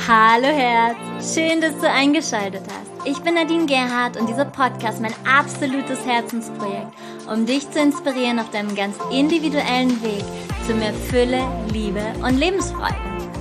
Hallo Herz, schön, dass du eingeschaltet hast. Ich bin Nadine Gerhardt und dieser Podcast ist mein absolutes Herzensprojekt, um dich zu inspirieren auf deinem ganz individuellen Weg zu mehr Fülle, Liebe und Lebensfreude.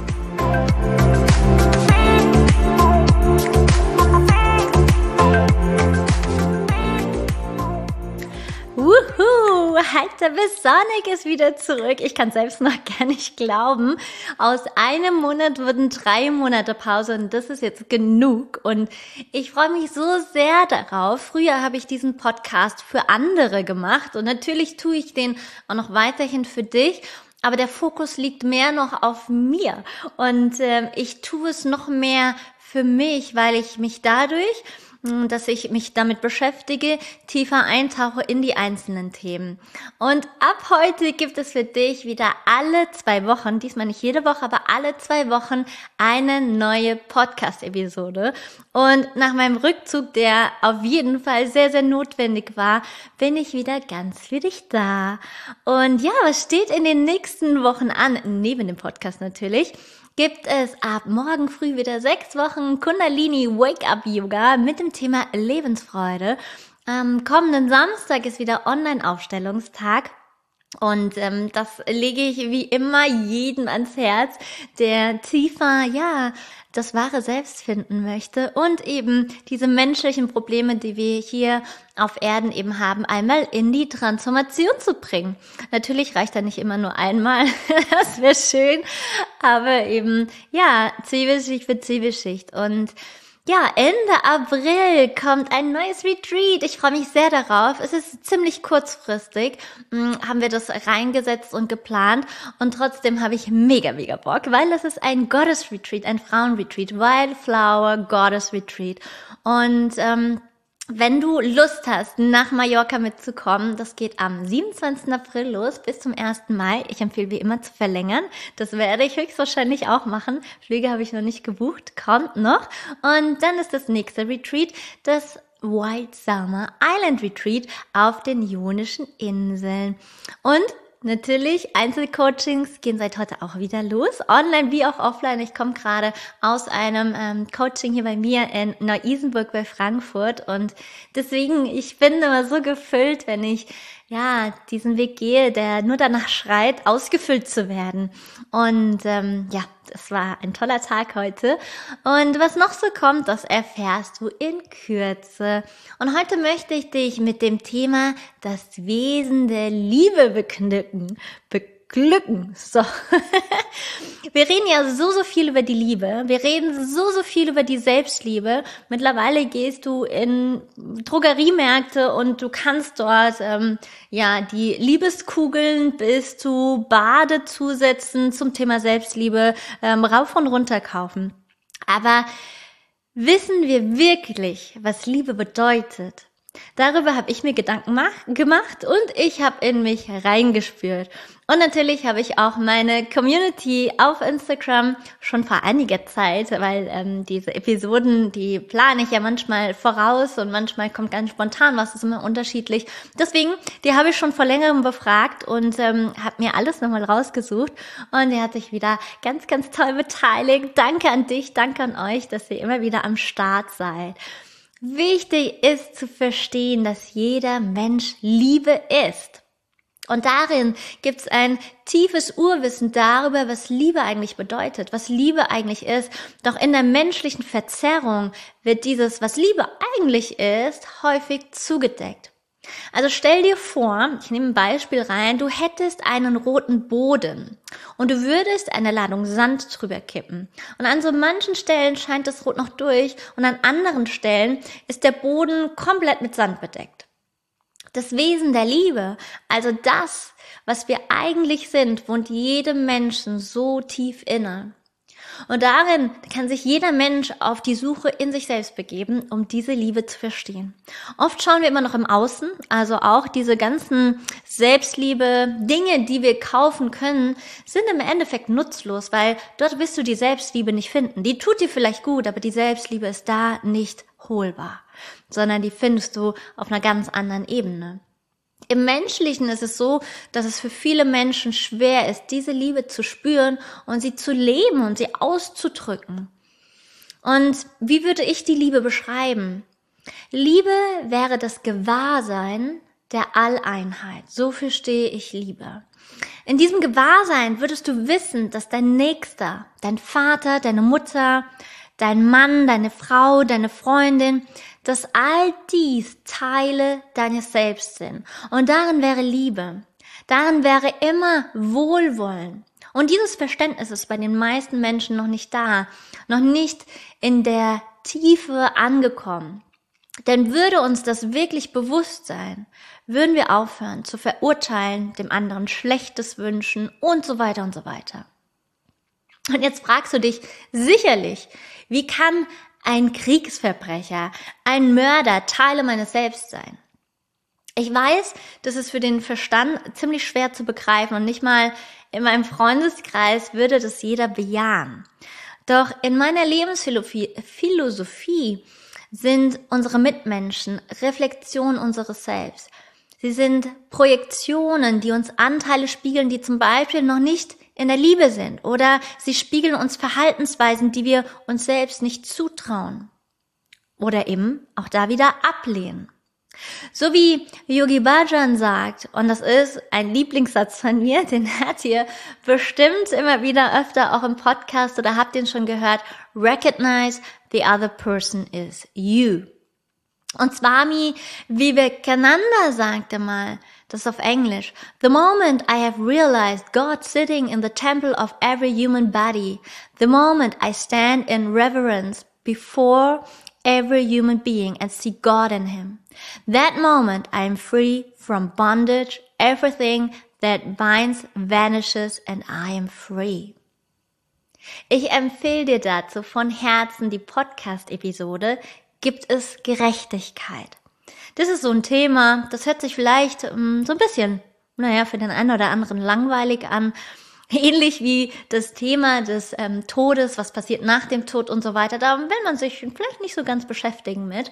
Wuhu, Heiter bis Sonnig ist wieder zurück. Ich kann selbst noch gar nicht glauben. Aus einem Monat wurden 3 Monate Pause und das ist jetzt genug. Und ich freue mich so sehr darauf. Früher habe ich diesen Podcast für andere gemacht und natürlich tue ich den auch noch weiterhin für dich. Aber der Fokus liegt mehr noch auf mir und ich tue es noch mehr für mich, weil ich mich dadurch, dass ich mich damit beschäftige, tiefer eintauche in die einzelnen Themen. Und ab heute gibt es für dich wieder alle 2 Wochen, diesmal nicht jede Woche, aber alle 2 Wochen eine neue Podcast-Episode. Und nach meinem Rückzug, der auf jeden Fall sehr, sehr notwendig war, bin ich wieder ganz für dich da. Und ja, was steht in den nächsten Wochen an? Neben dem Podcast natürlich. Gibt es ab morgen früh wieder 6 Wochen Kundalini Wake-Up-Yoga mit dem Thema Lebensfreude. Am kommenden Samstag ist wieder Online-Aufstellungstag. Und das lege ich wie immer jedem ans Herz, der tiefer, das wahre Selbst finden möchte und eben diese menschlichen Probleme, die wir hier auf Erden eben haben, einmal in die Transformation zu bringen. Natürlich reicht da nicht immer nur einmal, das wäre schön, aber eben, Zwiebelschicht für Zwiebelschicht. Und ja, Ende April kommt ein neues Retreat. Ich freue mich sehr darauf. Es ist ziemlich kurzfristig, haben wir das reingesetzt und geplant. Und trotzdem habe ich mega Bock, weil es ist ein Goddess Retreat, ein Frauen-Retreat, Wildflower Goddess Retreat. Und wenn du Lust hast, nach Mallorca mitzukommen, das geht am 27. April los bis zum 1. Mai. Ich empfehle wie immer zu verlängern. Das werde ich höchstwahrscheinlich auch machen. Flüge habe ich noch nicht gebucht, kommt noch. Und dann ist das nächste Retreat, das White Summer Island Retreat auf den Ionischen Inseln. Und natürlich, Einzelcoachings gehen seit heute auch wieder los, online wie auch offline. Ich komme gerade aus einem Coaching hier bei mir in Neu-Isenburg bei Frankfurt und deswegen, ich bin immer so gefüllt, wenn ich diesen Weg gehe, der nur danach schreit, ausgefüllt zu werden. Und das war ein toller Tag heute. Und was noch so kommt, das erfährst du in Kürze. Und heute möchte ich dich mit dem Thema das Wesen der Liebe beglücken. So. Wir reden ja so viel über die Liebe. Wir reden so viel über die Selbstliebe. Mittlerweile gehst du in Drogeriemärkte und du kannst dort die Liebeskugeln bis zu Badezusätzen zum Thema Selbstliebe rauf und runter kaufen. Aber wissen wir wirklich, was Liebe bedeutet? Darüber habe ich mir Gedanken gemacht und ich habe in mich reingespürt. Und natürlich habe ich auch meine Community auf Instagram schon vor einiger Zeit, weil diese Episoden, die plane ich ja manchmal voraus und manchmal kommt ganz spontan was, ist immer unterschiedlich. Deswegen, die habe ich schon vor längerem befragt und habe mir alles nochmal rausgesucht und der hat sich wieder ganz toll beteiligt. Danke an dich, danke an euch, dass ihr immer wieder am Start seid. Wichtig ist zu verstehen, dass jeder Mensch Liebe ist. Und darin gibt es ein tiefes Urwissen darüber, was Liebe eigentlich bedeutet, was Liebe eigentlich ist. Doch in der menschlichen Verzerrung wird dieses, was Liebe eigentlich ist, häufig zugedeckt. Also stell dir vor, ich nehme ein Beispiel rein, du hättest einen roten Boden und du würdest eine Ladung Sand drüber kippen. Und an so manchen Stellen scheint das Rot noch durch und an anderen Stellen ist der Boden komplett mit Sand bedeckt. Das Wesen der Liebe, also das, was wir eigentlich sind, wohnt jedem Menschen so tief inne. Und darin kann sich jeder Mensch auf die Suche in sich selbst begeben, um diese Liebe zu verstehen. Oft schauen wir immer noch im Außen, also auch diese ganzen Selbstliebe, Dinge, die wir kaufen können, sind im Endeffekt nutzlos, weil dort wirst du die Selbstliebe nicht finden. Die tut dir vielleicht gut, aber die Selbstliebe ist da nicht holbar, sondern die findest du auf einer ganz anderen Ebene. Im Menschlichen ist es so, dass es für viele Menschen schwer ist, diese Liebe zu spüren und sie zu leben und sie auszudrücken. Und wie würde ich die Liebe beschreiben? Liebe wäre das Gewahrsein der Alleinheit. So verstehe ich Liebe. In diesem Gewahrsein würdest du wissen, dass dein Nächster, dein Vater, deine Mutter, dein Mann, deine Frau, deine Freundin, dass all dies Teile deines Selbst sind. Und darin wäre Liebe. Darin wäre immer Wohlwollen. Und dieses Verständnis ist bei den meisten Menschen noch nicht da, noch nicht in der Tiefe angekommen. Denn würde uns das wirklich bewusst sein, würden wir aufhören zu verurteilen, dem anderen Schlechtes wünschen und so weiter und so weiter. Und jetzt fragst du dich sicherlich, wie kann ein Kriegsverbrecher, ein Mörder Teile meines Selbst sein? Ich weiß, das ist für den Verstand ziemlich schwer zu begreifen und nicht mal in meinem Freundeskreis würde das jeder bejahen. Doch in meiner Lebensphilosophie sind unsere Mitmenschen Reflexion unseres Selbst. Sie sind Projektionen, die uns Anteile spiegeln, die zum Beispiel noch nicht in der Liebe sind, oder sie spiegeln uns Verhaltensweisen, die wir uns selbst nicht zutrauen oder eben auch da wieder ablehnen. So wie Yogi Bhajan sagt, und das ist ein Lieblingssatz von mir, den hört ihr bestimmt immer wieder öfter auch im Podcast oder habt ihn schon gehört, recognize the other person is you. Und Swami Vivekananda sagte mal, das ist auf Englisch, the moment I have realized God sitting in the temple of every human body, the moment I stand in reverence before every human being and see God in him. That moment I am free from bondage, everything that binds vanishes and I am free. Ich empfehle dir dazu von Herzen die Podcast-Episode Gibt es Gerechtigkeit? Das ist so ein Thema, das hört sich vielleicht so ein bisschen, für den einen oder anderen langweilig an. Ähnlich wie das Thema des Todes, was passiert nach dem Tod und so weiter. Da will man sich vielleicht nicht so ganz beschäftigen mit.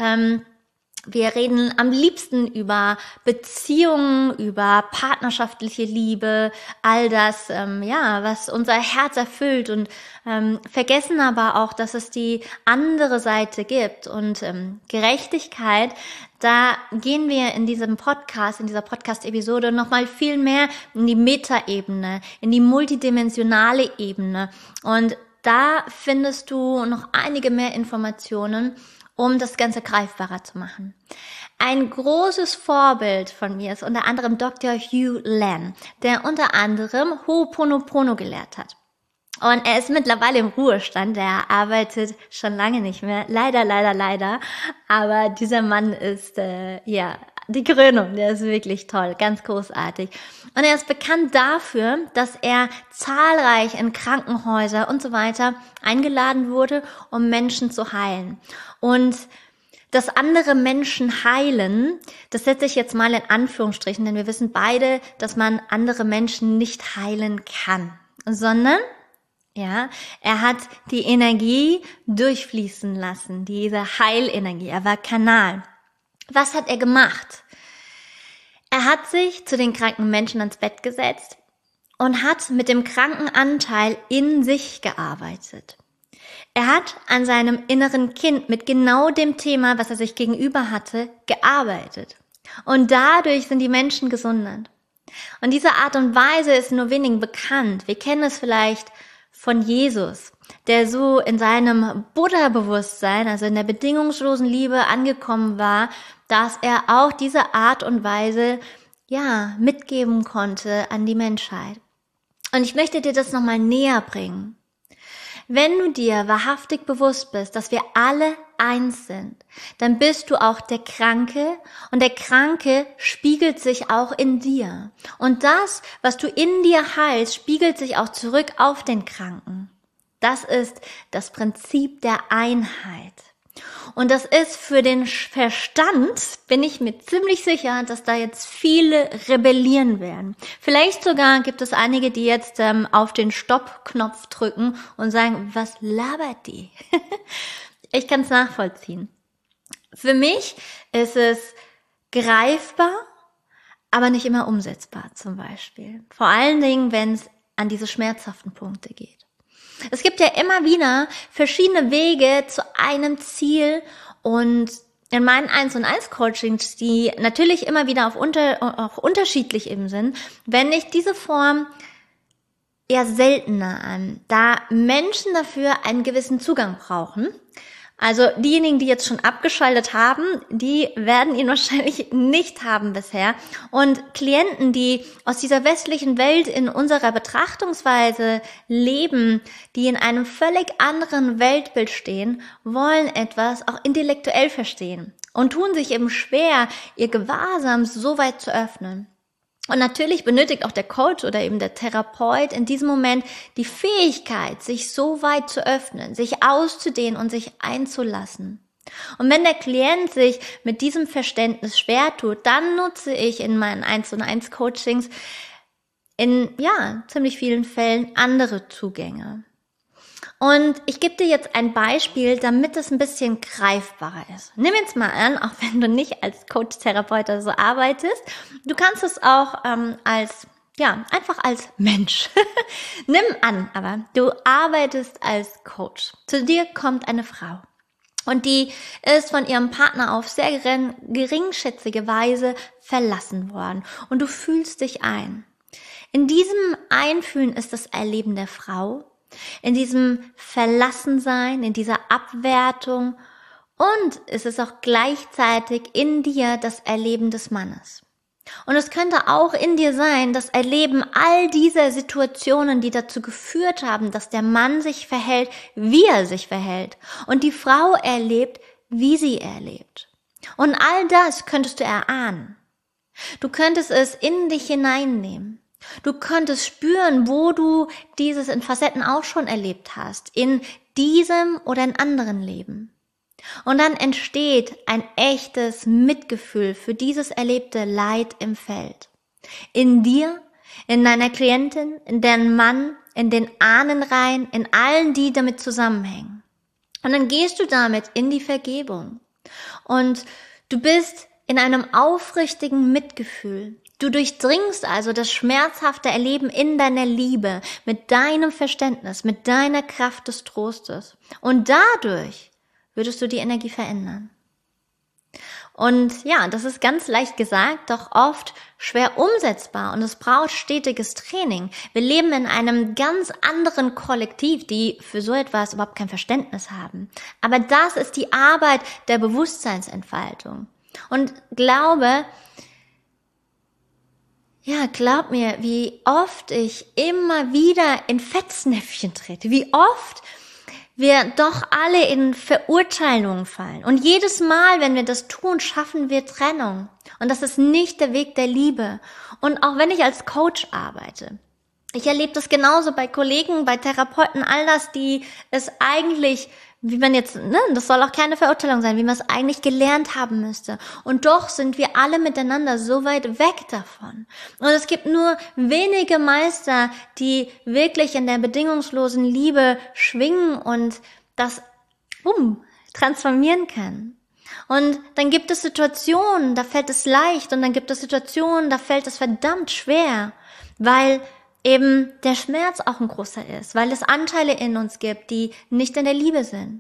Wir reden am liebsten über Beziehungen, über partnerschaftliche Liebe, all das, was unser Herz erfüllt und vergessen aber auch, dass es die andere Seite gibt und Gerechtigkeit. Da gehen wir in dieser Podcast-Episode nochmal viel mehr in die Metaebene, in die multidimensionale Ebene. Und da findest du noch einige mehr Informationen, um das Ganze greifbarer zu machen. Ein großes Vorbild von mir ist unter anderem Dr. Hugh Len, der unter anderem Ho'oponopono gelehrt hat. Und er ist mittlerweile im Ruhestand, er arbeitet schon lange nicht mehr, leider, aber dieser Mann ist, die Krönung, der ist wirklich toll, ganz großartig. Und er ist bekannt dafür, dass er zahlreich in Krankenhäuser und so weiter eingeladen wurde, um Menschen zu heilen. Und dass andere Menschen heilen, das setze ich jetzt mal in Anführungsstrichen, denn wir wissen beide, dass man andere Menschen nicht heilen kann, sondern er hat die Energie durchfließen lassen, diese Heilenergie, er war Kanal. Was hat er gemacht? Er hat sich zu den kranken Menschen ans Bett gesetzt und hat mit dem kranken Anteil in sich gearbeitet. Er hat an seinem inneren Kind mit genau dem Thema, was er sich gegenüber hatte, gearbeitet. Und dadurch sind die Menschen gesundet. Und diese Art und Weise ist nur wenigen bekannt. Wir kennen es vielleicht von Jesus, der so in seinem Buddha-Bewusstsein, also in der bedingungslosen Liebe angekommen war, dass er auch diese Art und Weise, mitgeben konnte an die Menschheit. Und ich möchte dir das nochmal näher bringen. Wenn du dir wahrhaftig bewusst bist, dass wir alle eins sind, dann bist du auch der Kranke und der Kranke spiegelt sich auch in dir. Und das, was du in dir heilst, spiegelt sich auch zurück auf den Kranken. Das ist das Prinzip der Einheit. Und das ist für den Verstand, bin ich mir ziemlich sicher, dass da jetzt viele rebellieren werden. Vielleicht sogar gibt es einige, die jetzt auf den Stopp-Knopf drücken und sagen, was labert die? Ich kann es nachvollziehen. Für mich ist es greifbar, aber nicht immer umsetzbar zum Beispiel. Vor allen Dingen, wenn es an diese schmerzhaften Punkte geht. Es gibt ja immer wieder verschiedene Wege zu einem Ziel und in meinen 1:1 Coachings, die natürlich immer wieder auch unterschiedlich eben sind, wende ich diese Form eher seltener an, da Menschen dafür einen gewissen Zugang brauchen. Also diejenigen, die jetzt schon abgeschaltet haben, die werden ihn wahrscheinlich nicht haben bisher. Und Klienten, die aus dieser westlichen Welt in unserer Betrachtungsweise leben, die in einem völlig anderen Weltbild stehen, wollen etwas auch intellektuell verstehen und tun sich eben schwer, ihr Gewahrsam so weit zu öffnen. Und natürlich benötigt auch der Coach oder eben der Therapeut in diesem Moment die Fähigkeit, sich so weit zu öffnen, sich auszudehnen und sich einzulassen. Und wenn der Klient sich mit diesem Verständnis schwer tut, dann nutze ich in meinen 1:1 Coachings in ziemlich vielen Fällen andere Zugänge. Und ich gebe dir jetzt ein Beispiel, damit es ein bisschen greifbarer ist. Nimm jetzt mal an, auch wenn du nicht als Coach-Therapeut oder so arbeitest, du kannst es auch einfach als Mensch. Nimm an, aber du arbeitest als Coach. Zu dir kommt eine Frau und die ist von ihrem Partner auf sehr geringschätzige Weise verlassen worden und du fühlst dich ein. In diesem Einfühlen ist das Erleben der Frau, in diesem Verlassensein, in dieser Abwertung und es ist auch gleichzeitig in dir das Erleben des Mannes. Und es könnte auch in dir sein, das Erleben all dieser Situationen, die dazu geführt haben, dass der Mann sich verhält, wie er sich verhält und die Frau erlebt, wie sie erlebt. Und all das könntest du erahnen. Du könntest es in dich hineinnehmen. Du könntest spüren, wo du dieses in Facetten auch schon erlebt hast, in diesem oder in anderen Leben. Und dann entsteht ein echtes Mitgefühl für dieses erlebte Leid im Feld. In dir, in deiner Klientin, in deren Mann, in den Ahnenreihen, in allen, die damit zusammenhängen. Und dann gehst du damit in die Vergebung. Und du bist in einem aufrichtigen Mitgefühl. Du durchdringst also das schmerzhafte Erleben in deiner Liebe, mit deinem Verständnis, mit deiner Kraft des Trostes. Und dadurch würdest du die Energie verändern. Und ja, das ist ganz leicht gesagt, doch oft schwer umsetzbar und es braucht stetiges Training. Wir leben in einem ganz anderen Kollektiv, die für so etwas überhaupt kein Verständnis haben. Aber das ist die Arbeit der Bewusstseinsentfaltung. Und glaub mir, wie oft ich immer wieder in Fettnäpfchen trete, wie oft wir doch alle in Verurteilungen fallen. Und jedes Mal, wenn wir das tun, schaffen wir Trennung. Und das ist nicht der Weg der Liebe. Und auch wenn ich als Coach arbeite, ich erlebe das genauso bei Kollegen, bei Therapeuten, all das, die es eigentlich, wie man jetzt, das soll auch keine Verurteilung sein, wie man es eigentlich gelernt haben müsste. Und doch sind wir alle miteinander so weit weg davon. Und es gibt nur wenige Meister, die wirklich in der bedingungslosen Liebe schwingen und das transformieren können. Und dann gibt es Situationen, da fällt es leicht und dann gibt es Situationen, da fällt es verdammt schwer, weil eben der Schmerz auch ein großer ist, weil es Anteile in uns gibt, die nicht in der Liebe sind.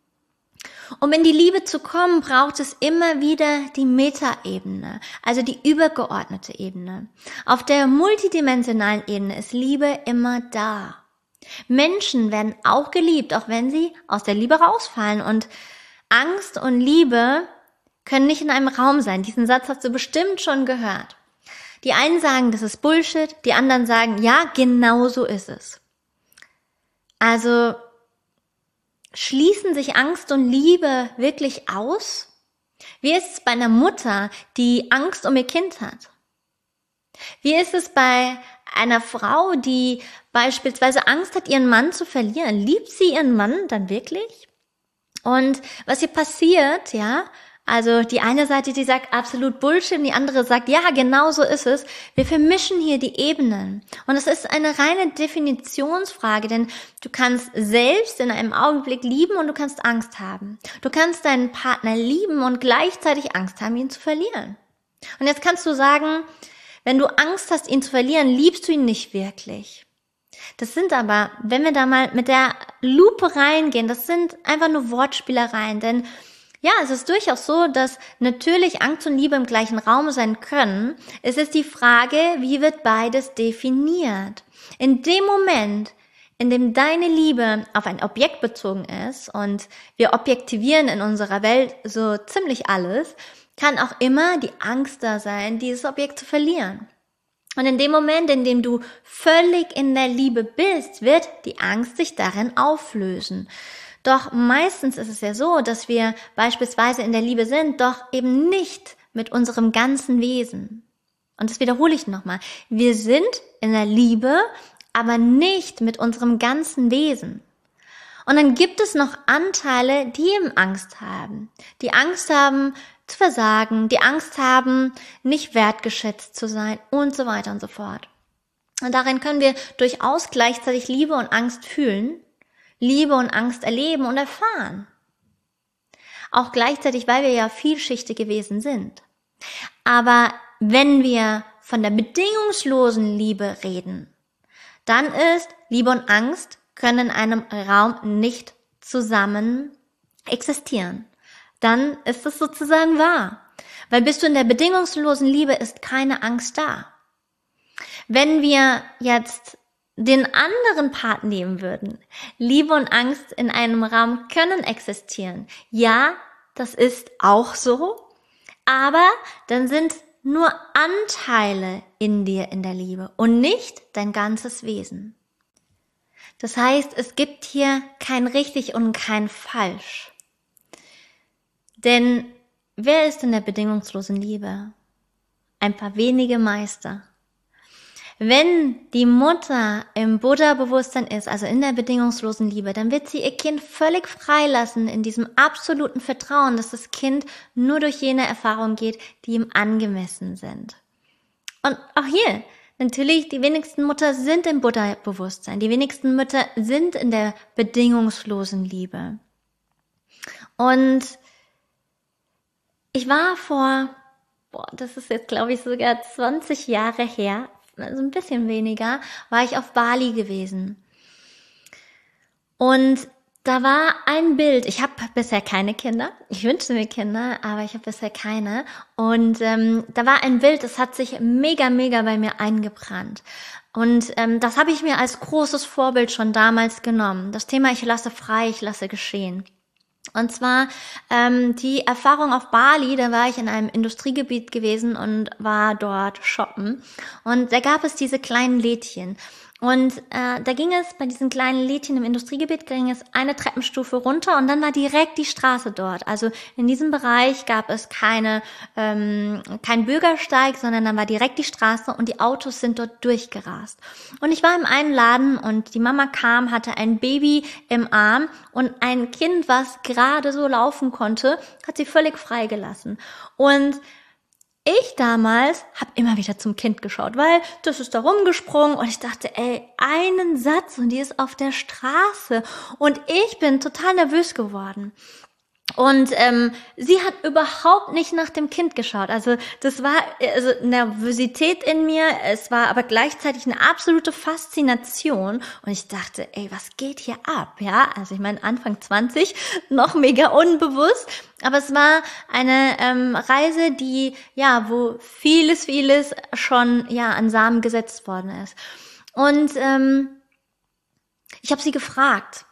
Um in die Liebe zu kommen, braucht es immer wieder die Metaebene, also die übergeordnete Ebene. Auf der multidimensionalen Ebene ist Liebe immer da. Menschen werden auch geliebt, auch wenn sie aus der Liebe rausfallen. Und Angst und Liebe können nicht in einem Raum sein. Diesen Satz hast du bestimmt schon gehört. Die einen sagen, das ist Bullshit, die anderen sagen, ja, genau so ist es. Also schließen sich Angst und Liebe wirklich aus? Wie ist es bei einer Mutter, die Angst um ihr Kind hat? Wie ist es bei einer Frau, die beispielsweise Angst hat, ihren Mann zu verlieren? Liebt sie ihren Mann dann wirklich? Und was hier passiert, also die eine Seite, die sagt absolut Bullshit und die andere sagt, ja, genau so ist es. Wir vermischen hier die Ebenen. Und es ist eine reine Definitionsfrage, denn du kannst selbst in einem Augenblick lieben und du kannst Angst haben. Du kannst deinen Partner lieben und gleichzeitig Angst haben, ihn zu verlieren. Und jetzt kannst du sagen, wenn du Angst hast, ihn zu verlieren, liebst du ihn nicht wirklich. Das sind aber, wenn wir da mal mit der Lupe reingehen, das sind einfach nur Wortspielereien, denn ja, es ist durchaus so, dass natürlich Angst und Liebe im gleichen Raum sein können. Es ist die Frage, wie wird beides definiert? In dem Moment, in dem deine Liebe auf ein Objekt bezogen ist und wir objektivieren in unserer Welt so ziemlich alles, kann auch immer die Angst da sein, dieses Objekt zu verlieren. Und in dem Moment, in dem du völlig in der Liebe bist, wird die Angst sich darin auflösen. Doch meistens ist es ja so, dass wir beispielsweise in der Liebe sind, doch eben nicht mit unserem ganzen Wesen. Und das wiederhole ich nochmal. Wir sind in der Liebe, aber nicht mit unserem ganzen Wesen. Und dann gibt es noch Anteile, die eben Angst haben. Die Angst haben zu versagen, die Angst haben, nicht wertgeschätzt zu sein und so weiter und so fort. Und darin können wir durchaus gleichzeitig Liebe und Angst fühlen, Liebe und Angst erleben und erfahren. Auch gleichzeitig, weil wir ja vielschichtige Wesen sind. Aber wenn wir von der bedingungslosen Liebe reden, dann ist Liebe und Angst können in einem Raum nicht zusammen existieren. Dann ist es sozusagen wahr. Weil bist du in der bedingungslosen Liebe, ist keine Angst da. Wenn wir jetzt den anderen Part nehmen würden, Liebe und Angst in einem Raum können existieren. Ja, das ist auch so, aber dann sind nur Anteile in dir in der Liebe und nicht dein ganzes Wesen. Das heißt, es gibt hier kein richtig und kein falsch. Denn wer ist in der bedingungslosen Liebe? Ein paar wenige Meister. Wenn die Mutter im Buddha-Bewusstsein ist, also in der bedingungslosen Liebe, dann wird sie ihr Kind völlig freilassen in diesem absoluten Vertrauen, dass das Kind nur durch jene Erfahrungen geht, die ihm angemessen sind. Und auch hier, natürlich, die wenigsten Mütter sind im Buddha-Bewusstsein, die wenigsten Mütter sind in der bedingungslosen Liebe. Und ich war das ist jetzt glaube ich sogar 20 Jahre her, also ein bisschen weniger, war ich auf Bali gewesen. Und da war ein Bild, ich habe bisher keine Kinder, ich wünsche mir Kinder, aber ich habe bisher keine. Und da war ein Bild, das hat sich mega bei mir eingebrannt. Und das habe ich mir als großes Vorbild schon damals genommen. Das Thema, ich lasse frei, ich lasse geschehen. Und zwar die Erfahrung auf Bali, da war ich in einem Industriegebiet gewesen und war dort shoppen. Und da gab es diese kleinen Lädchen. Und da ging es, bei diesen kleinen Lädchen im Industriegebiet, ging es eine Treppenstufe runter und dann war direkt die Straße dort. Also in diesem Bereich gab es kein Bürgersteig, sondern dann war direkt die Straße und die Autos sind dort durchgerast. Und ich war in einem Laden und die Mama kam, hatte ein Baby im Arm und ein Kind, was gerade so laufen konnte, hat sie völlig freigelassen. Und ich damals habe immer wieder zum Kind geschaut, weil das ist da rumgesprungen und ich dachte, einen Satz und die ist auf der Straße und ich bin total nervös geworden. Und sie hat überhaupt nicht nach dem Kind geschaut. Also das war Nervosität in mir, es war aber gleichzeitig eine absolute Faszination. Und ich dachte, was geht hier ab? Ja, also ich meine Anfang 20, noch mega unbewusst. Aber es war eine Reise, die wo vieles schon an Samen gesetzt worden ist. Und ich habe sie gefragt.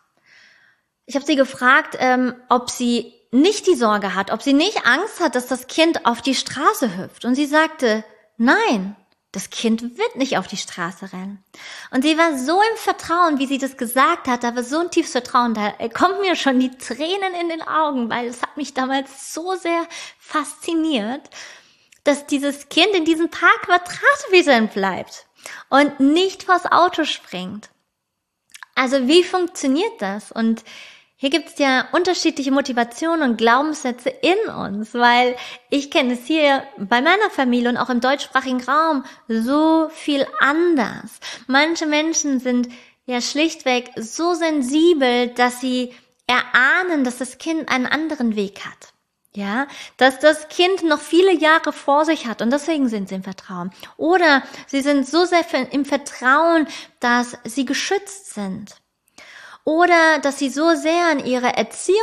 Ob sie nicht die Sorge hat, ob sie nicht Angst hat, dass das Kind auf die Straße hüpft. Und sie sagte, nein, das Kind wird nicht auf die Straße rennen. Und sie war so im Vertrauen, wie sie das gesagt hat, da war so ein tiefes Vertrauen, da kommen mir schon die Tränen in den Augen, weil es hat mich damals so sehr fasziniert, dass dieses Kind in diesen paar Quadratmetern bleibt und nicht vors Auto springt. Also wie funktioniert das? Und hier gibt's ja unterschiedliche Motivationen und Glaubenssätze in uns, weil ich kenne es hier bei meiner Familie und auch im deutschsprachigen Raum so viel anders. Manche Menschen sind ja schlichtweg so sensibel, dass sie erahnen, dass das Kind einen anderen Weg hat. Ja, dass das Kind noch viele Jahre vor sich hat und deswegen sind sie im Vertrauen. Oder sie sind so sehr im Vertrauen, dass sie geschützt sind. Oder dass sie so sehr an ihre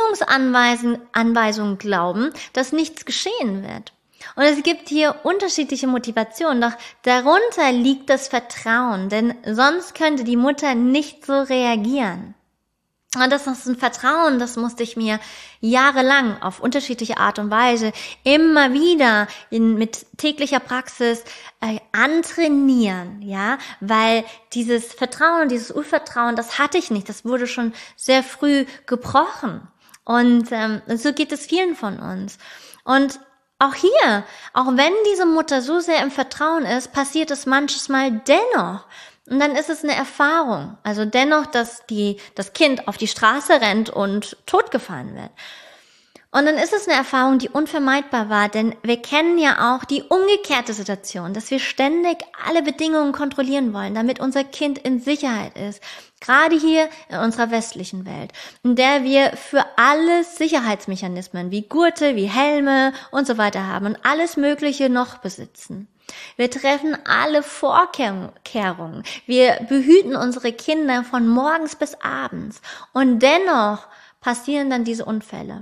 Erziehungsanweisungen glauben, dass nichts geschehen wird. Und es gibt hier unterschiedliche Motivationen, doch darunter liegt das Vertrauen, denn sonst könnte die Mutter nicht so reagieren. Und das ist ein Vertrauen, das musste ich mir jahrelang auf unterschiedliche Art und Weise immer wieder mit täglicher Praxis antrainieren, ja, weil dieses Vertrauen, dieses Urvertrauen, das hatte ich nicht, das wurde schon sehr früh gebrochen. Und so geht es vielen von uns. Und auch hier, auch wenn diese Mutter so sehr im Vertrauen ist, passiert es manches Mal dennoch. Und dann ist es eine Erfahrung. Also dennoch, dass das Kind auf die Straße rennt und totgefahren wird. Und dann ist es eine Erfahrung, die unvermeidbar war, denn wir kennen ja auch die umgekehrte Situation, dass wir ständig alle Bedingungen kontrollieren wollen, damit unser Kind in Sicherheit ist. Gerade hier in unserer westlichen Welt, in der wir für alles Sicherheitsmechanismen wie Gurte, wie Helme und so weiter haben und alles Mögliche noch besitzen. Wir treffen alle Vorkehrungen. Wir behüten unsere Kinder von morgens bis abends. Und dennoch passieren dann diese Unfälle.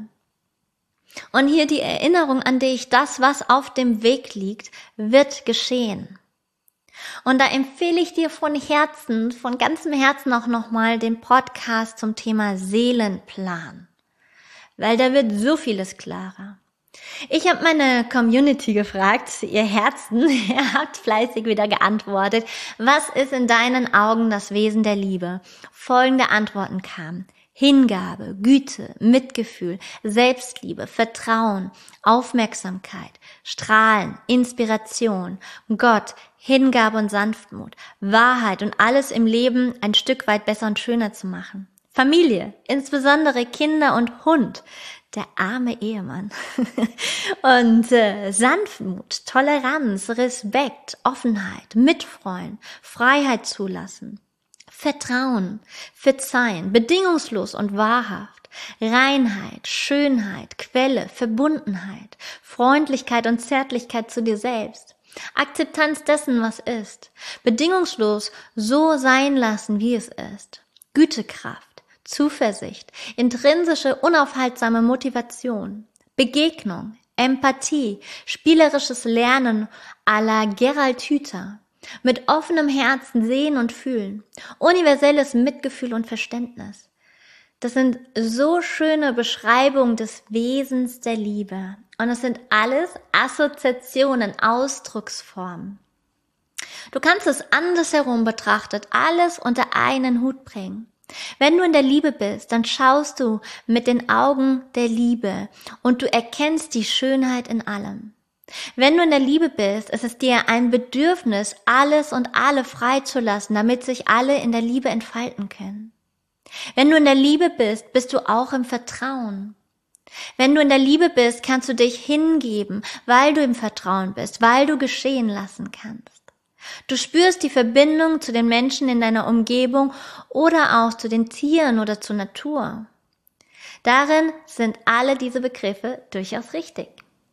Und hier die Erinnerung an dich, das, was auf dem Weg liegt, wird geschehen. Und da empfehle ich dir von ganzem Herzen auch nochmal den Podcast zum Thema Seelenplan. Weil da wird so vieles klarer. Ich habe meine Community gefragt, ihr Herzen, ihr habt fleißig wieder geantwortet. Was ist in deinen Augen das Wesen der Liebe? Folgende Antworten kamen. Hingabe, Güte, Mitgefühl, Selbstliebe, Vertrauen, Aufmerksamkeit, Strahlen, Inspiration, Gott, Hingabe und Sanftmut, Wahrheit und alles im Leben ein Stück weit besser und schöner zu machen. Familie, insbesondere Kinder und Hund, der arme Ehemann. Und Sanftmut, Toleranz, Respekt, Offenheit, Mitfreuen, Freiheit zulassen. Vertrauen, Verzeihen, bedingungslos und wahrhaft, Reinheit, Schönheit, Quelle, Verbundenheit, Freundlichkeit und Zärtlichkeit zu dir selbst, Akzeptanz dessen, was ist, bedingungslos so sein lassen, wie es ist, Gütekraft, Zuversicht, intrinsische, unaufhaltsame Motivation, Begegnung, Empathie, spielerisches Lernen à la Gerald Hüther, mit offenem Herzen sehen und fühlen, universelles Mitgefühl und Verständnis. Das sind so schöne Beschreibungen des Wesens der Liebe. Und es sind alles Assoziationen, Ausdrucksformen. Du kannst es andersherum betrachtet, alles unter einen Hut bringen. Wenn du in der Liebe bist, dann schaust du mit den Augen der Liebe und du erkennst die Schönheit in allem. Wenn du in der Liebe bist, ist es dir ein Bedürfnis, alles und alle freizulassen, damit sich alle in der Liebe entfalten können. Wenn du in der Liebe bist, bist du auch im Vertrauen. Wenn du in der Liebe bist, kannst du dich hingeben, weil du im Vertrauen bist, weil du geschehen lassen kannst. Du spürst die Verbindung zu den Menschen in deiner Umgebung oder auch zu den Tieren oder zur Natur. Darin sind alle diese Begriffe durchaus richtig.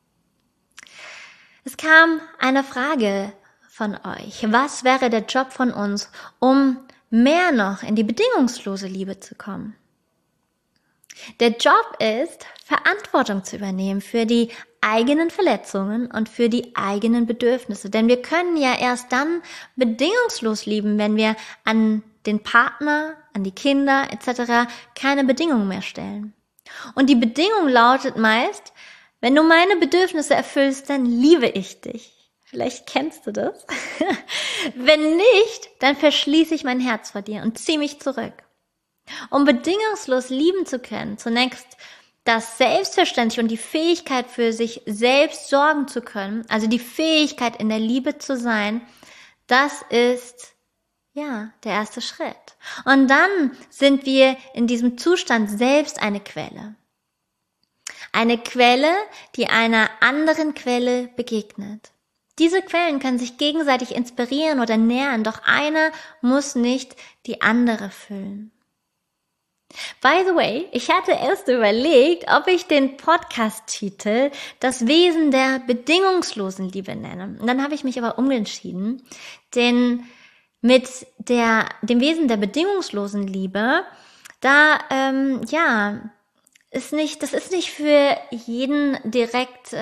Es kam eine Frage von euch. Was wäre der Job von uns, um mehr noch in die bedingungslose Liebe zu kommen? Der Job ist, Verantwortung zu übernehmen für die eigenen Verletzungen und für die eigenen Bedürfnisse. Denn wir können ja erst dann bedingungslos lieben, wenn wir an den Partner, an die Kinder etc. keine Bedingungen mehr stellen. Und die Bedingung lautet meist, wenn du meine Bedürfnisse erfüllst, dann liebe ich dich. Vielleicht kennst du das. Wenn nicht, dann verschließe ich mein Herz vor dir und ziehe mich zurück. Um bedingungslos lieben zu können, zunächst das Selbstverständnis und die Fähigkeit für sich selbst sorgen zu können, also die Fähigkeit in der Liebe zu sein, das ist ja der erste Schritt. Und dann sind wir in diesem Zustand selbst eine Quelle. Eine Quelle, die einer anderen Quelle begegnet. Diese Quellen können sich gegenseitig inspirieren oder nähren, doch einer muss nicht die andere füllen. By the way, ich hatte erst überlegt, ob ich den Podcast-Titel Das Wesen der bedingungslosen Liebe nenne. Und dann habe ich mich aber umentschieden, denn mit dem Wesen der bedingungslosen Liebe, das ist nicht für jeden direkt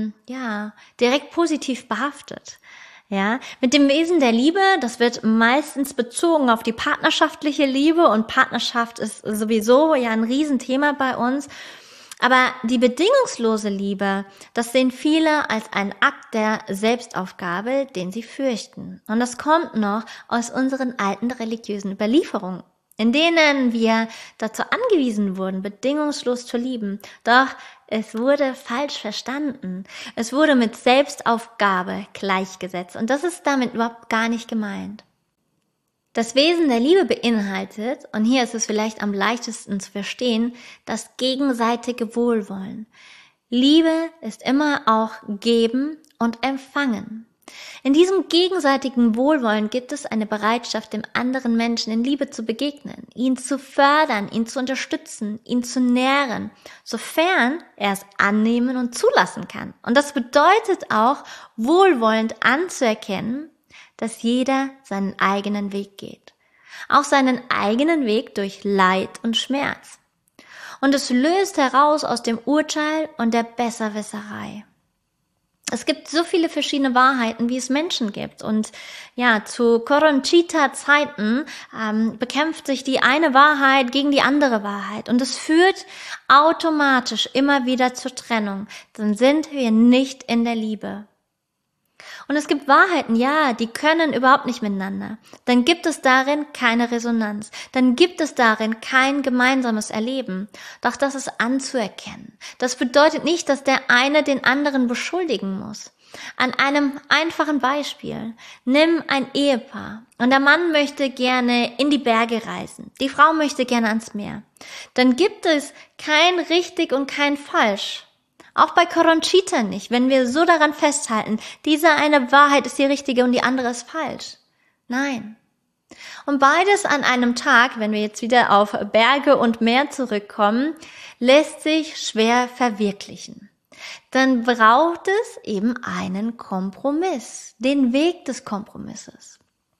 positiv behaftet. Ja, mit dem Wesen der Liebe, das wird meistens bezogen auf die partnerschaftliche Liebe, und Partnerschaft ist sowieso ja ein Riesenthema bei uns. Aber die bedingungslose Liebe, das sehen viele als einen Akt der Selbstaufgabe, den sie fürchten. Und das kommt noch aus unseren alten religiösen Überlieferungen, in denen wir dazu angewiesen wurden, bedingungslos zu lieben. Doch es wurde falsch verstanden. Es wurde mit Selbstaufgabe gleichgesetzt. Und das ist damit überhaupt gar nicht gemeint. Das Wesen der Liebe beinhaltet, und hier ist es vielleicht am leichtesten zu verstehen, das gegenseitige Wohlwollen. Liebe ist immer auch geben und empfangen. In diesem gegenseitigen Wohlwollen gibt es eine Bereitschaft, dem anderen Menschen in Liebe zu begegnen, ihn zu fördern, ihn zu unterstützen, ihn zu nähren, sofern er es annehmen und zulassen kann. Und das bedeutet auch, wohlwollend anzuerkennen, dass jeder seinen eigenen Weg geht. Auch seinen eigenen Weg durch Leid und Schmerz. Und es löst heraus aus dem Urteil und der Besserwisserei. Es gibt so viele verschiedene Wahrheiten, wie es Menschen gibt. Und ja, zu Conchita-Zeiten bekämpft sich die eine Wahrheit gegen die andere Wahrheit. Und es führt automatisch immer wieder zur Trennung. Dann sind wir nicht in der Liebe. Und es gibt Wahrheiten, ja, die können überhaupt nicht miteinander. Dann gibt es darin keine Resonanz. Dann gibt es darin kein gemeinsames Erleben. Doch das ist anzuerkennen. Das bedeutet nicht, dass der eine den anderen beschuldigen muss. An einem einfachen Beispiel. Nimm ein Ehepaar und der Mann möchte gerne in die Berge reisen. Die Frau möchte gerne ans Meer. Dann gibt es kein richtig und kein falsch. Auch bei Conchita nicht, wenn wir so daran festhalten, diese eine Wahrheit ist die richtige und die andere ist falsch. Nein. Und beides an einem Tag, wenn wir jetzt wieder auf Berge und Meer zurückkommen, lässt sich schwer verwirklichen. Dann braucht es eben einen Kompromiss, den Weg des Kompromisses.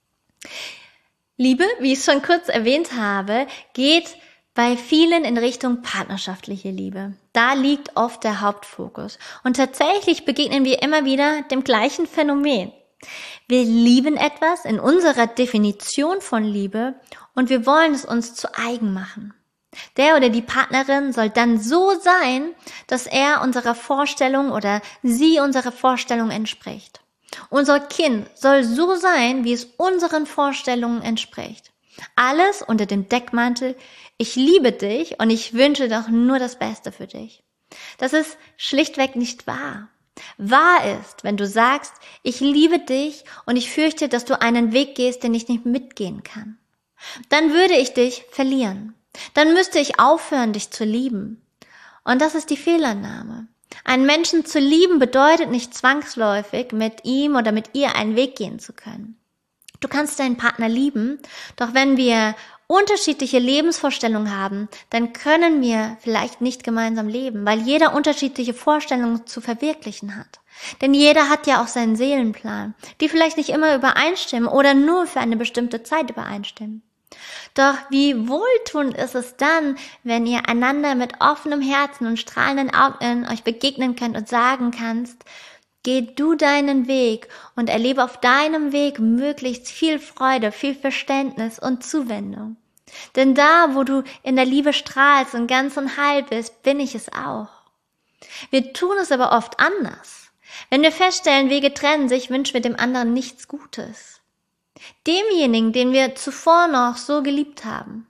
Liebe, wie ich es schon kurz erwähnt habe, geht bei vielen in Richtung partnerschaftliche Liebe. Da liegt oft der Hauptfokus. Und tatsächlich begegnen wir immer wieder dem gleichen Phänomen. Wir lieben etwas in unserer Definition von Liebe und wir wollen es uns zu eigen machen. Der oder die Partnerin soll dann so sein, dass er unserer Vorstellung oder sie unserer Vorstellung entspricht. Unser Kind soll so sein, wie es unseren Vorstellungen entspricht. Alles unter dem Deckmantel, ich liebe dich und ich wünsche doch nur das Beste für dich. Das ist schlichtweg nicht wahr. Wahr ist, wenn du sagst, ich liebe dich und ich fürchte, dass du einen Weg gehst, den ich nicht mitgehen kann. Dann würde ich dich verlieren. Dann müsste ich aufhören, dich zu lieben. Und das ist die Fehlannahme. Einen Menschen zu lieben bedeutet nicht zwangsläufig, mit ihm oder mit ihr einen Weg gehen zu können. Du kannst deinen Partner lieben, doch wenn wir unterschiedliche Lebensvorstellungen haben, dann können wir vielleicht nicht gemeinsam leben, weil jeder unterschiedliche Vorstellungen zu verwirklichen hat. Denn jeder hat ja auch seinen Seelenplan, die vielleicht nicht immer übereinstimmen oder nur für eine bestimmte Zeit übereinstimmen. Doch wie wohltuend ist es dann, wenn ihr einander mit offenem Herzen und strahlenden Augen euch begegnen könnt und sagen kannst, geh du deinen Weg und erlebe auf deinem Weg möglichst viel Freude, viel Verständnis und Zuwendung. Denn da, wo du in der Liebe strahlst und ganz und heil bist, bin ich es auch. Wir tun es aber oft anders. Wenn wir feststellen, Wege trennen sich, wünschen wir dem anderen nichts Gutes. Demjenigen, den wir zuvor noch so geliebt haben.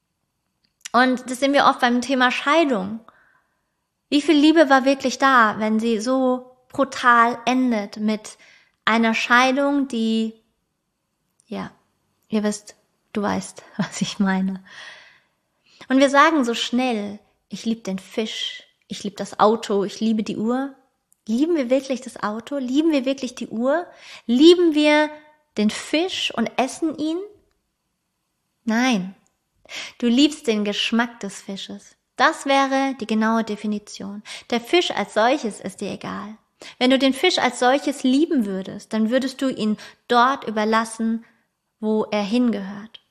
Und das sehen wir oft beim Thema Scheidung. Wie viel Liebe war wirklich da, wenn sie so brutal endet mit einer Scheidung, die, ja, du weißt, was ich meine. Und wir sagen so schnell, ich liebe den Fisch, ich liebe das Auto, ich liebe die Uhr. Lieben wir wirklich das Auto? Lieben wir wirklich die Uhr? Lieben wir den Fisch und essen ihn? Nein. Du liebst den Geschmack des Fisches. Das wäre die genaue Definition. Der Fisch als solches ist dir egal. Wenn du den Fisch als solches lieben würdest, dann würdest du ihn dort überlassen, wo er hingehört.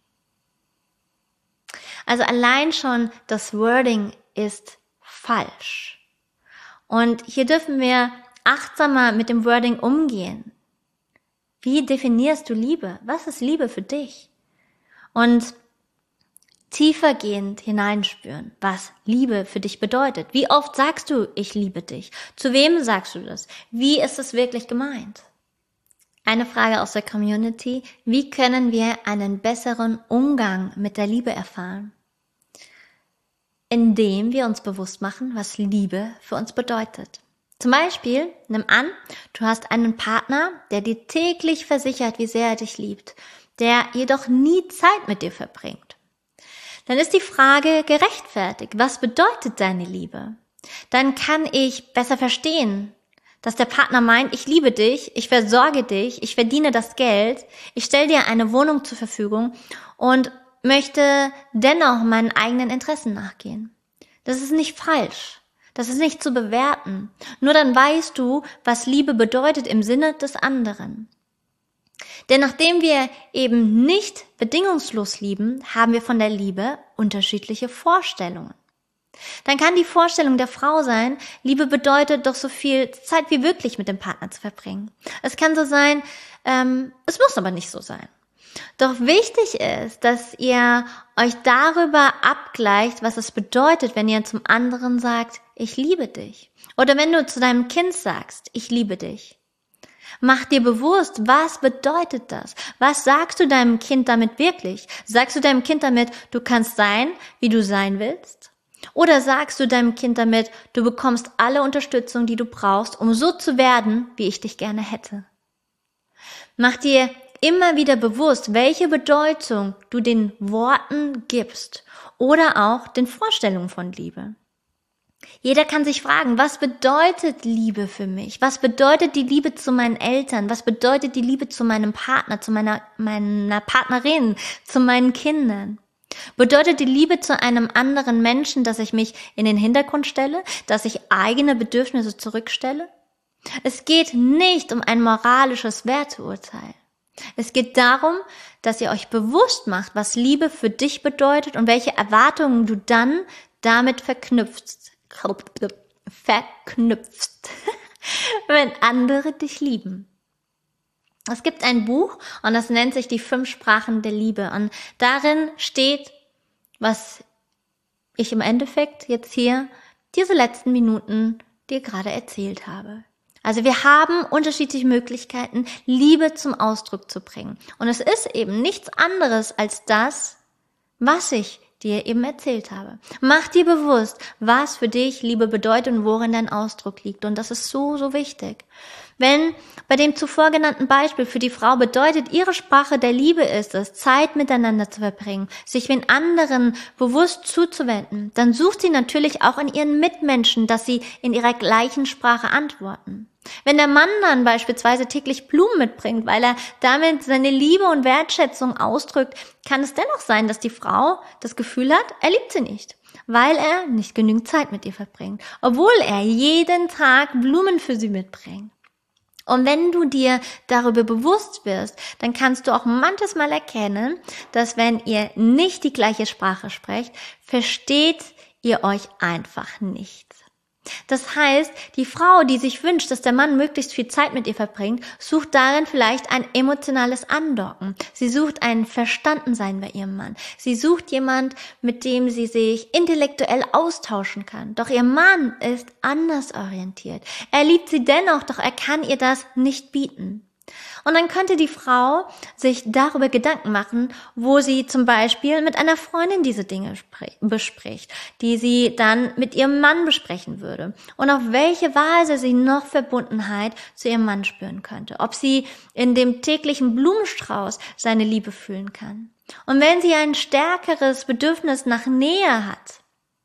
Also allein schon das Wording ist falsch. Und hier dürfen wir achtsamer mit dem Wording umgehen. Wie definierst du Liebe? Was ist Liebe für dich? Und tiefergehend hineinspüren, was Liebe für dich bedeutet. Wie oft sagst du, ich liebe dich? Zu wem sagst du das? Wie ist es wirklich gemeint? Eine Frage aus der Community: Wie können wir einen besseren Umgang mit der Liebe erfahren? Indem wir uns bewusst machen, was Liebe für uns bedeutet. Zum Beispiel, nimm an, du hast einen Partner, der dir täglich versichert, wie sehr er dich liebt, der jedoch nie Zeit mit dir verbringt. Dann ist die Frage gerechtfertigt: Was bedeutet deine Liebe? Dann kann ich besser verstehen, dass der Partner meint, ich liebe dich, ich versorge dich, ich verdiene das Geld, ich stelle dir eine Wohnung zur Verfügung und möchte dennoch meinen eigenen Interessen nachgehen. Das ist nicht falsch. Das ist nicht zu bewerten. Nur dann weißt du, was Liebe bedeutet im Sinne des anderen. Denn nachdem wir eben nicht bedingungslos lieben, haben wir von der Liebe unterschiedliche Vorstellungen. Dann kann die Vorstellung der Frau sein, Liebe bedeutet doch so viel Zeit wie möglich mit dem Partner zu verbringen. Es kann so sein, es muss aber nicht so sein. Doch wichtig ist, dass ihr euch darüber abgleicht, was es bedeutet, wenn ihr zum anderen sagt, ich liebe dich. Oder wenn du zu deinem Kind sagst, ich liebe dich. Mach dir bewusst, was bedeutet das? Was sagst du deinem Kind damit wirklich? Sagst du deinem Kind damit, du kannst sein, wie du sein willst? Oder sagst du deinem Kind damit, du bekommst alle Unterstützung, die du brauchst, um so zu werden, wie ich dich gerne hätte? Mach dir immer wieder bewusst, welche Bedeutung du den Worten gibst oder auch den Vorstellungen von Liebe. Jeder kann sich fragen, was bedeutet Liebe für mich? Was bedeutet die Liebe zu meinen Eltern? Was bedeutet die Liebe zu meinem Partner, zu meiner Partnerin, zu meinen Kindern? Bedeutet die Liebe zu einem anderen Menschen, dass ich mich in den Hintergrund stelle, dass ich eigene Bedürfnisse zurückstelle? Es geht nicht um ein moralisches Werteurteil. Es geht darum, dass ihr euch bewusst macht, was Liebe für dich bedeutet und welche Erwartungen du dann damit verknüpfst, wenn andere dich lieben. Es gibt ein Buch und das nennt sich die 5 Sprachen der Liebe und darin steht, was ich im Endeffekt jetzt hier diese letzten Minuten dir gerade erzählt habe. Also wir haben unterschiedliche Möglichkeiten, Liebe zum Ausdruck zu bringen. Und es ist eben nichts anderes als das, was ich dir eben erzählt habe. Mach dir bewusst, was für dich Liebe bedeutet und worin dein Ausdruck liegt. Und das ist so, so wichtig. Wenn bei dem zuvor genannten Beispiel für die Frau bedeutet, ihre Sprache der Liebe ist es, Zeit miteinander zu verbringen, sich mit anderen bewusst zuzuwenden, dann sucht sie natürlich auch in ihren Mitmenschen, dass sie in ihrer gleichen Sprache antworten. Wenn der Mann dann beispielsweise täglich Blumen mitbringt, weil er damit seine Liebe und Wertschätzung ausdrückt, kann es dennoch sein, dass die Frau das Gefühl hat, er liebt sie nicht, weil er nicht genügend Zeit mit ihr verbringt, obwohl er jeden Tag Blumen für sie mitbringt. Und wenn du dir darüber bewusst wirst, dann kannst du auch manches Mal erkennen, dass wenn ihr nicht die gleiche Sprache sprecht, versteht ihr euch einfach nicht. Das heißt, die Frau, die sich wünscht, dass der Mann möglichst viel Zeit mit ihr verbringt, sucht darin vielleicht ein emotionales Andocken. Sie sucht ein Verstandensein bei ihrem Mann. Sie sucht jemand, mit dem sie sich intellektuell austauschen kann. Doch ihr Mann ist anders orientiert. Er liebt sie dennoch, doch er kann ihr das nicht bieten. Und dann könnte die Frau sich darüber Gedanken machen, wo sie zum Beispiel mit einer Freundin diese Dinge bespricht, die sie dann mit ihrem Mann besprechen würde und auf welche Weise sie noch Verbundenheit zu ihrem Mann spüren könnte, ob sie in dem täglichen Blumenstrauß seine Liebe fühlen kann. Und wenn sie ein stärkeres Bedürfnis nach Nähe hat,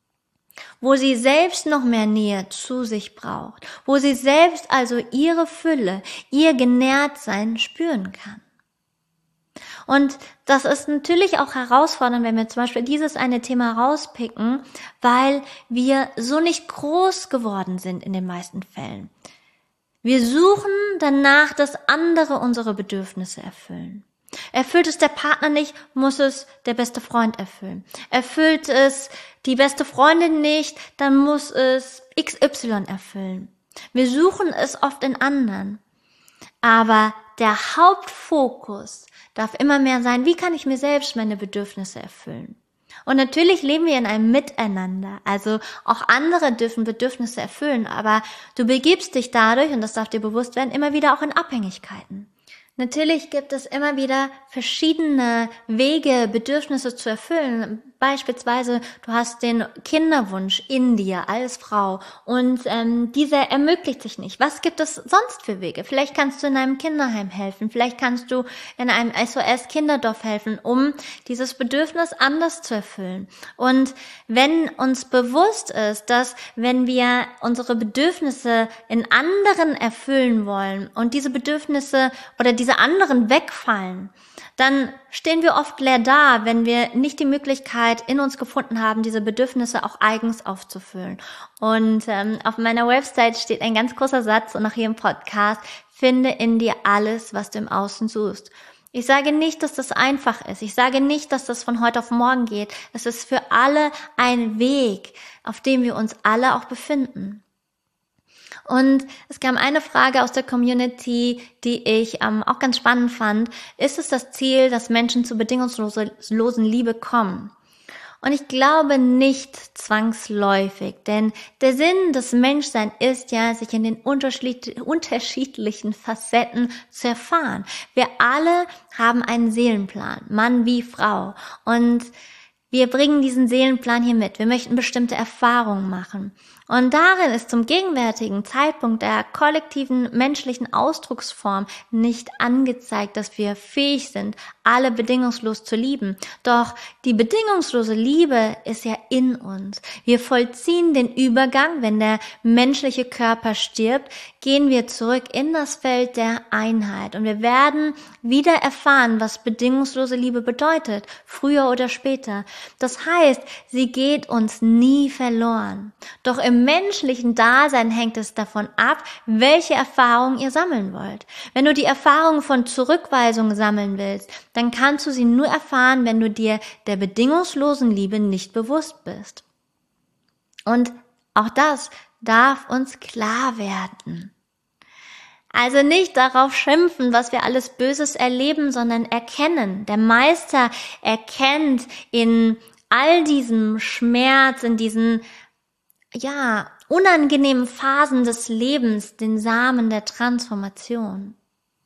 wo sie selbst noch mehr Nähe zu sich braucht, wo sie selbst also ihre Fülle, ihr Genährtsein spüren kann. Und das ist natürlich auch herausfordernd, wenn wir zum Beispiel dieses eine Thema rauspicken, weil wir so nicht groß geworden sind in den meisten Fällen. Wir suchen danach, dass andere unsere Bedürfnisse erfüllen. Erfüllt es der Partner nicht, muss es der beste Freund erfüllen. Erfüllt es die beste Freundin nicht, dann muss es XY erfüllen. Wir suchen es oft in anderen. Aber der Hauptfokus darf immer mehr sein, wie kann ich mir selbst meine Bedürfnisse erfüllen? Und natürlich leben wir in einem Miteinander, also auch andere dürfen Bedürfnisse erfüllen, aber du begibst dich dadurch, und das darf dir bewusst werden, immer wieder auch in Abhängigkeiten. Natürlich gibt es immer wieder verschiedene Wege, Bedürfnisse zu erfüllen. Beispielsweise, du hast den Kinderwunsch in dir als Frau und dieser ermöglicht sich nicht. Was gibt es sonst für Wege? Vielleicht kannst du in einem Kinderheim helfen, vielleicht kannst du in einem SOS-Kinderdorf helfen, um dieses Bedürfnis anders zu erfüllen. Und wenn uns bewusst ist, dass wenn wir unsere Bedürfnisse in anderen erfüllen wollen und diese Bedürfnisse oder diese anderen wegfallen, dann stehen wir oft leer da, wenn wir nicht die Möglichkeit in uns gefunden haben, diese Bedürfnisse auch eigens aufzufüllen. Und auf meiner Website steht ein ganz großer Satz und auch hier im Podcast: Finde in dir alles, was du im Außen suchst. Ich sage nicht, dass das einfach ist. Ich sage nicht, dass das von heute auf morgen geht. Es ist für alle ein Weg, auf dem wir uns alle auch befinden. Und es kam eine Frage aus der Community, die ich auch ganz spannend fand. Ist es das Ziel, dass Menschen zu bedingungslosen Liebe kommen? Und ich glaube nicht zwangsläufig, denn der Sinn des Menschseins ist ja, sich in den unterschiedlichen Facetten zu erfahren. Wir alle haben einen Seelenplan, Mann wie Frau. Und wir bringen diesen Seelenplan hier mit. Wir möchten bestimmte Erfahrungen machen. Und darin ist zum gegenwärtigen Zeitpunkt der kollektiven menschlichen Ausdrucksform nicht angezeigt, dass wir fähig sind, alle bedingungslos zu lieben. Doch die bedingungslose Liebe ist ja in uns. Wir vollziehen den Übergang, wenn der menschliche Körper stirbt, gehen wir zurück in das Feld der Einheit. Und wir werden wieder erfahren, was bedingungslose Liebe bedeutet, früher oder später. Das heißt, sie geht uns nie verloren. Doch im menschlichen Dasein hängt es davon ab, welche Erfahrungen ihr sammeln wollt. Wenn du die Erfahrung von Zurückweisung sammeln willst, dann kannst du sie nur erfahren, wenn du dir der bedingungslosen Liebe nicht bewusst bist. Und auch das darf uns klar werden. Also nicht darauf schimpfen, was wir alles Böses erleben, sondern erkennen. Der Meister erkennt in all diesem Schmerz, in diesen unangenehmen Phasen des Lebens den Samen der Transformation.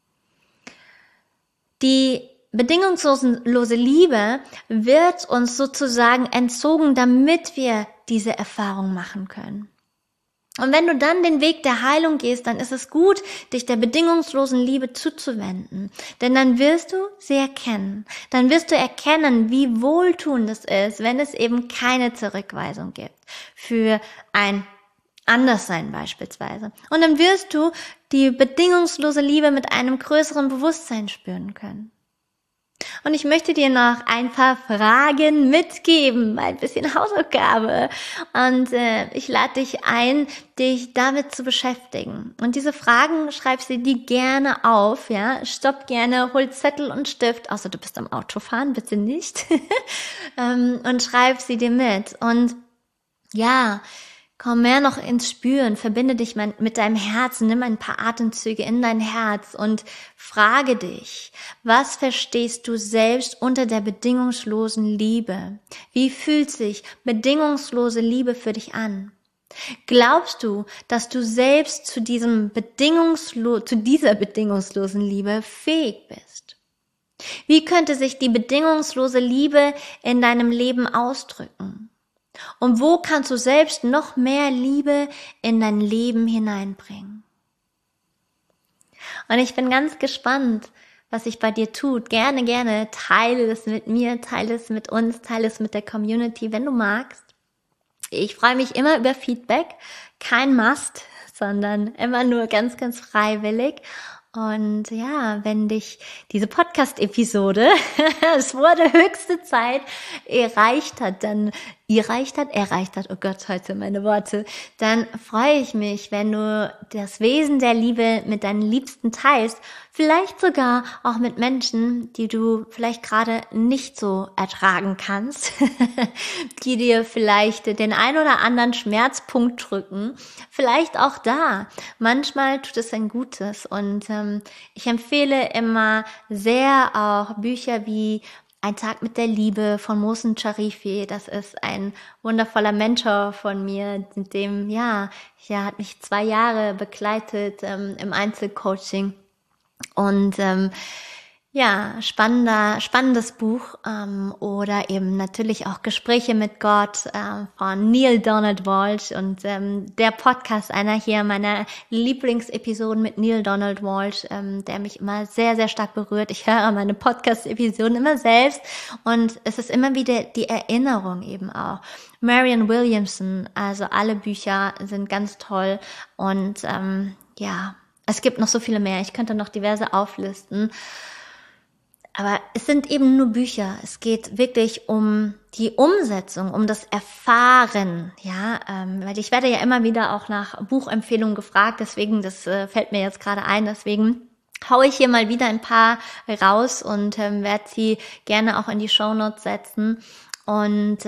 Die bedingungslose Liebe wird uns sozusagen entzogen, damit wir diese Erfahrung machen können. Und wenn du dann den Weg der Heilung gehst, dann ist es gut, dich der bedingungslosen Liebe zuzuwenden. Denn dann wirst du sie erkennen. Dann wirst du erkennen, wie wohltuend es ist, wenn es eben keine Zurückweisung gibt. Für ein Anderssein beispielsweise. Und dann wirst du die bedingungslose Liebe mit einem größeren Bewusstsein spüren können. Und ich möchte dir noch ein paar Fragen mitgeben, ein bisschen Hausaufgabe. Und ich lade dich ein, dich damit zu beschäftigen. Und diese Fragen, schreib sie dir gerne auf, ja. Stopp gerne, hol Zettel und Stift, außer du bist am Autofahren, bitte nicht. Und schreib sie dir mit. Und ja, komm mehr noch ins Spüren, verbinde dich mit deinem Herzen, nimm ein paar Atemzüge in dein Herz und frage dich, was verstehst du selbst unter der bedingungslosen Liebe? Wie fühlt sich bedingungslose Liebe für dich an? Glaubst du, dass du selbst zu dieser bedingungslosen Liebe fähig bist? Wie könnte sich die bedingungslose Liebe in deinem Leben ausdrücken? Und wo kannst du selbst noch mehr Liebe in dein Leben hineinbringen? Und ich bin ganz gespannt, was sich bei dir tut. Gerne teile es mit mir, teile es mit uns, teile es mit der Community, wenn du magst. Ich freue mich immer über Feedback, kein Must, sondern immer nur ganz freiwillig. Und ja, wenn dich diese Podcast-Episode, es wurde höchste Zeit, erreicht hat, oh Gott, heute meine Worte, dann freue ich mich, wenn du das Wesen der Liebe mit deinen Liebsten teilst, vielleicht sogar auch mit Menschen, die du vielleicht gerade nicht so ertragen kannst, die dir vielleicht den ein oder anderen Schmerzpunkt drücken, vielleicht auch da. Manchmal tut es ein Gutes und ich empfehle immer sehr auch Bücher wie Ein Tag mit der Liebe von Mohsen Sharifi. Das ist ein wundervoller Mentor von mir, mit dem, hat mich 2 Jahre begleitet im Einzelcoaching. Und spannendes Buch oder eben natürlich auch Gespräche mit Gott von Neale Donald Walsch und der Podcast, einer hier meiner Lieblingsepisoden mit Neale Donald Walsch, der mich immer sehr, sehr stark berührt. Ich höre meine Podcast-Episoden immer selbst und es ist immer wieder die Erinnerung eben auch. Marianne Williamson, also alle Bücher sind ganz toll und es gibt noch so viele mehr. Ich könnte noch diverse auflisten. Aber es sind eben nur Bücher. Es geht wirklich um die Umsetzung, um das Erfahren, weil ich werde ja immer wieder auch nach Buchempfehlungen gefragt, deswegen, das fällt mir jetzt gerade ein, deswegen haue ich hier mal wieder ein paar raus und werde sie gerne auch in die Shownotes setzen. Und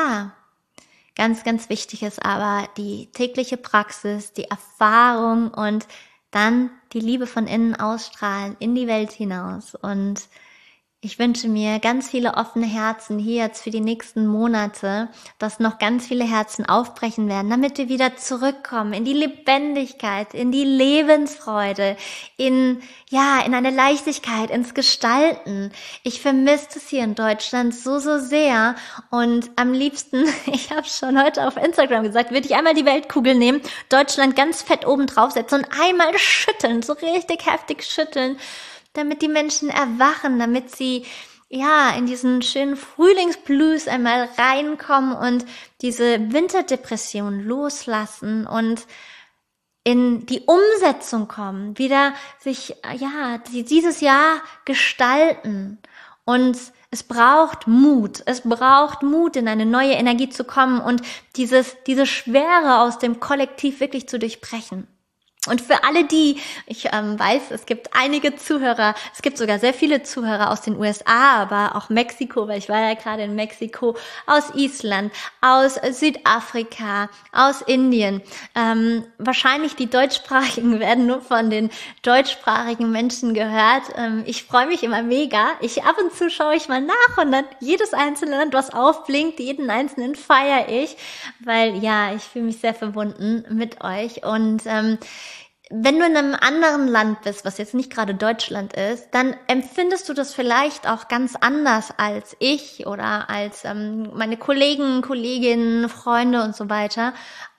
ganz, ganz wichtig ist aber die tägliche Praxis, die Erfahrung und dann die Liebe von innen ausstrahlen in die Welt hinaus. Und ich wünsche mir ganz viele offene Herzen hier jetzt für die nächsten Monate, dass noch ganz viele Herzen aufbrechen werden, damit wir wieder zurückkommen in die Lebendigkeit, in die Lebensfreude, in eine Leichtigkeit, ins Gestalten. Ich vermisse es hier in Deutschland so, so sehr und am liebsten, ich habe schon heute auf Instagram gesagt, würde ich einmal die Weltkugel nehmen, Deutschland ganz fett oben draufsetzen und einmal schütteln, so richtig heftig schütteln, damit die Menschen erwachen, damit sie in diesen schönen Frühlingsblues einmal reinkommen und diese Winterdepression loslassen und in die Umsetzung kommen, wieder sich dieses Jahr gestalten. Und es braucht Mut. Es braucht Mut, in eine neue Energie zu kommen und diese Schwere aus dem Kollektiv wirklich zu durchbrechen. Und für alle ich weiß, es gibt einige Zuhörer, es gibt sogar sehr viele Zuhörer aus den USA, aber auch Mexiko, weil ich war ja gerade in Mexiko, aus Island, aus Südafrika, aus Indien. Wahrscheinlich die Deutschsprachigen werden nur von den deutschsprachigen Menschen gehört. Ich freue mich immer mega. Ab und zu schaue ich mal nach und dann jedes einzelne Land, was aufblinkt, jeden einzelnen feiere ich, weil ich fühle mich sehr verbunden mit euch und wenn du in einem anderen Land bist, was jetzt nicht gerade Deutschland ist, dann empfindest du das vielleicht auch ganz anders als ich oder als meine Kolleginnen, Freunde und so weiter.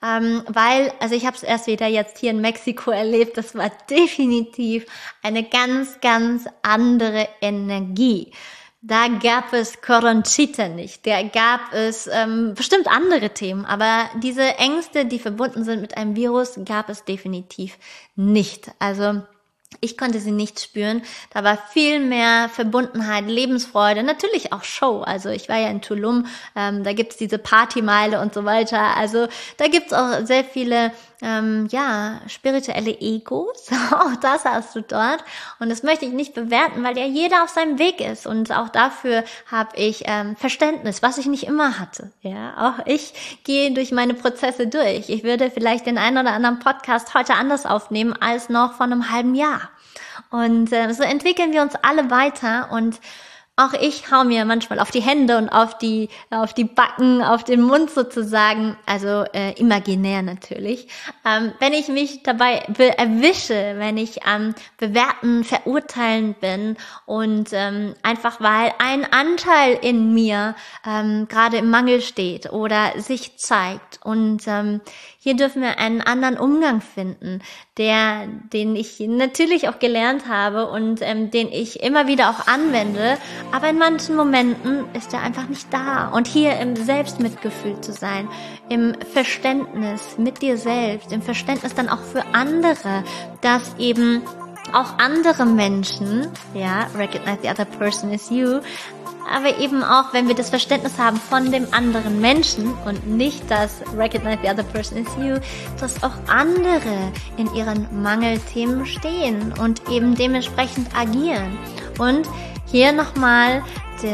Ich habe es erst wieder jetzt hier in Mexiko erlebt, das war definitiv eine ganz, ganz andere Energie. Da gab es Conchita nicht, da gab es bestimmt andere Themen, aber diese Ängste, die verbunden sind mit einem Virus, gab es definitiv nicht. Also ich konnte sie nicht spüren. Da war viel mehr Verbundenheit, Lebensfreude, natürlich auch Show. Also ich war ja in Tulum, da gibt's diese Partymeile und so weiter. Also da gibt's auch sehr viele spirituelle Egos. Auch das hast du dort. Und das möchte ich nicht bewerten, weil ja jeder auf seinem Weg ist. Und auch dafür habe ich Verständnis, was ich nicht immer hatte. Ja, auch ich gehe durch meine Prozesse durch. Ich würde vielleicht den einen oder anderen Podcast heute anders aufnehmen als noch vor einem halben Jahr. Und so entwickeln wir uns alle weiter und auch ich hau mir manchmal auf die Hände und auf die Backen, auf den Mund sozusagen, also imaginär natürlich. Wenn ich mich dabei erwische, wenn ich am Bewerten, Verurteilen bin und einfach weil ein Anteil in mir gerade im Mangel steht oder sich zeigt und hier dürfen wir einen anderen Umgang finden, den ich natürlich auch gelernt habe und den ich immer wieder auch anwende. Aber in manchen Momenten ist er einfach nicht da. Und hier im Selbstmitgefühl zu sein, im Verständnis mit dir selbst, im Verständnis dann auch für andere, dass eben auch andere Menschen, ja, recognize the other person is you, aber eben auch, wenn wir das Verständnis haben von dem anderen Menschen und nicht das recognize the other person is you, dass auch andere in ihren Mangelthemen stehen und eben dementsprechend agieren. Und hier nochmal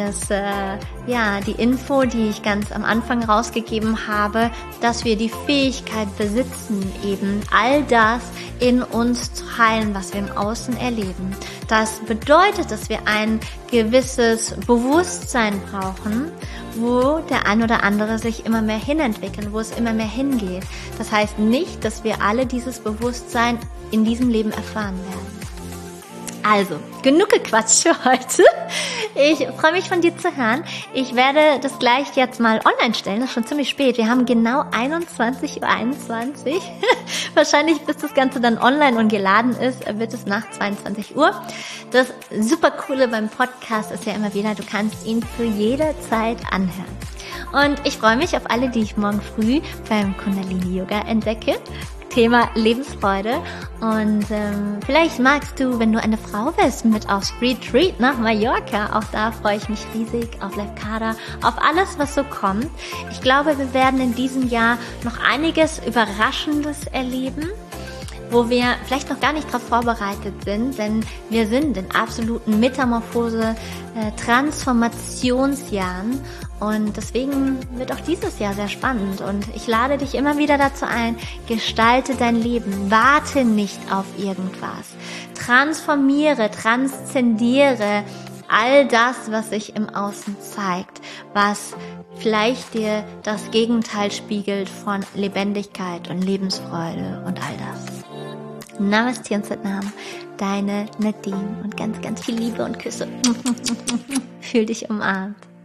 die Info, die ich ganz am Anfang rausgegeben habe, dass wir die Fähigkeit besitzen, eben all das in uns zu heilen, was wir im Außen erleben. Das bedeutet, dass wir ein gewisses Bewusstsein brauchen, wo der ein oder andere sich immer mehr hinentwickeln, wo es immer mehr hingeht. Das heißt nicht, dass wir alle dieses Bewusstsein in diesem Leben erfahren werden. Also, genug gequatscht für heute. Ich freue mich, von dir zu hören. Ich werde das gleich jetzt mal online stellen. Das ist schon ziemlich spät. Wir haben genau 21:21 Uhr. Wahrscheinlich, bis das Ganze dann online und geladen ist, wird es nach 22 Uhr. Das super Coole beim Podcast ist ja immer wieder, du kannst ihn zu jeder Zeit anhören. Und ich freue mich auf alle, die ich morgen früh beim Kundalini Yoga entdecke. Thema Lebensfreude. Und vielleicht magst du, wenn du eine Frau bist, mit aufs Retreat nach Mallorca. Auch da freue ich mich riesig auf Lefkada, auf alles, was so kommt. Ich glaube, wir werden in diesem Jahr noch einiges Überraschendes erleben, wo wir vielleicht noch gar nicht darauf vorbereitet sind, denn wir sind in absoluten Metamorphose, Transformationsjahren und deswegen wird auch dieses Jahr sehr spannend und ich lade dich immer wieder dazu ein, gestalte dein Leben, warte nicht auf irgendwas, transformiere, transzendiere all das, was sich im Außen zeigt, was vielleicht dir das Gegenteil spiegelt von Lebendigkeit und Lebensfreude und all das. Namaste und Satnam, deine Nadine und ganz, ganz viel Liebe und Küsse. Fühl dich umarmt.